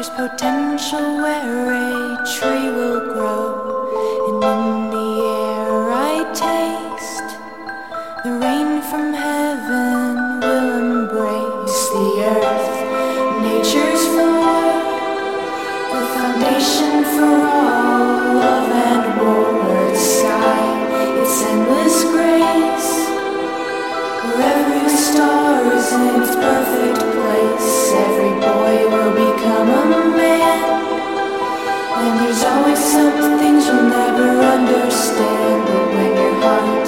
Potential where a tree will grow, and in the air I taste the rain from heaven will embrace the earth, nature's floor, the foundation for all love and war, the sky, its endless grace, where every star is in its perfect place, every boy will become a man. And there's always some things you'll never understand, but when your heart